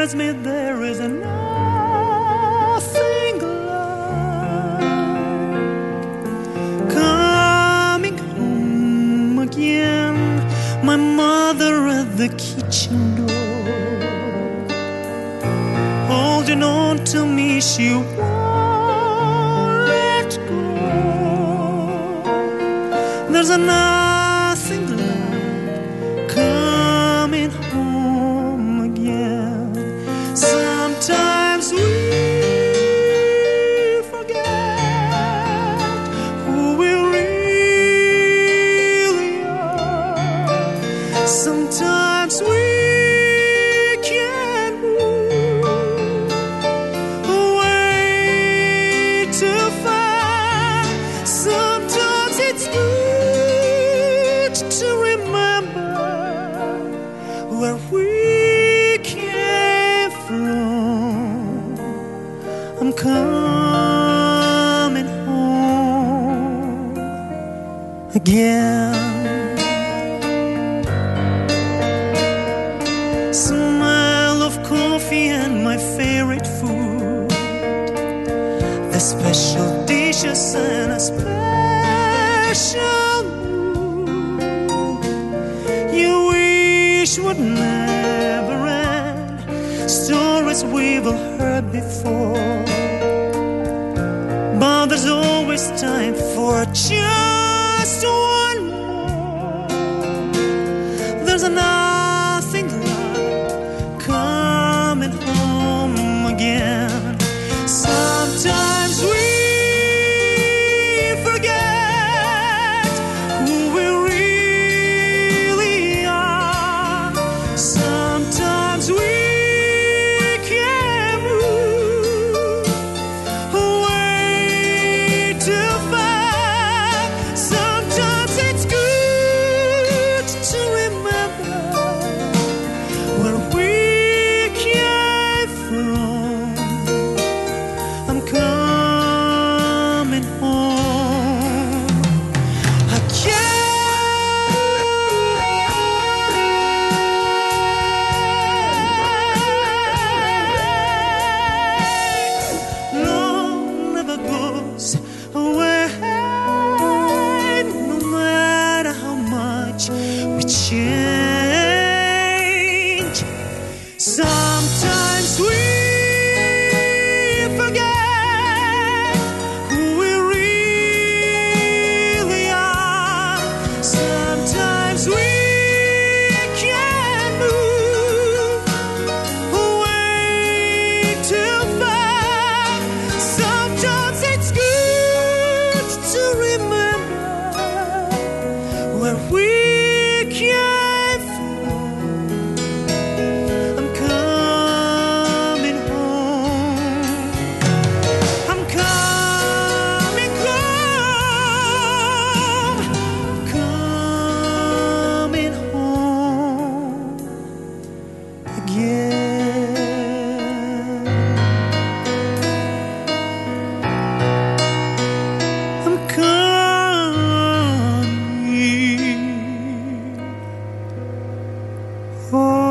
tells me there is nothing like coming home again. My mother at the kitchen door, holding on to me, she won't let go. There's nothing like coming home again. Sometimes we forget who we really are. Sometimes we can't move away too far. Sometimes it's good to remember where we came from. I'm coming home again. Smell of coffee and my favorite food, the special dishes and a special mood you wish would never end. Stories we've all heard before, but there's always time for just one more. There's nothing like coming home again. Sometimes we forget who we really are. Sometimes we can't move away too far. Sometimes it's good to remember where we came from. I'm coming home again. Love never goes away, no matter how much we change. Sometimes we forget who we really are. Sometimes we can't move away too far. Sometimes it's good to remember where we came from. I'm coming home. I'm coming home. Coming home again. I'm coming home.